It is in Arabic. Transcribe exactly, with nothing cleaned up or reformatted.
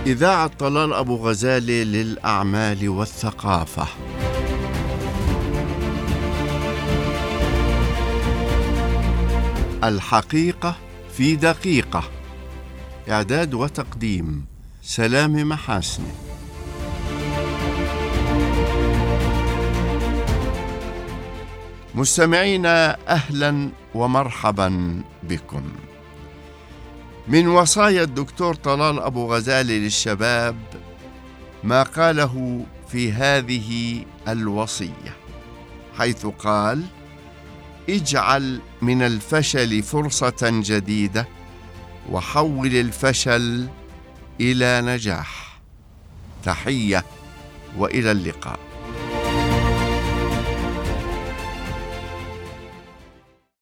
إذاعة طلال أبو غزالة للأعمال والثقافة. الحقيقة في دقيقة. إعداد وتقديم سلام محاسن. مستمعينا، أهلا ومرحبا بكم. من وصايا الدكتور طلال أبو غزالة للشباب ما قاله في هذه الوصية، حيث قال: اجعل من الفشل فرصة جديدة وحول الفشل إلى نجاح. تحية وإلى اللقاء.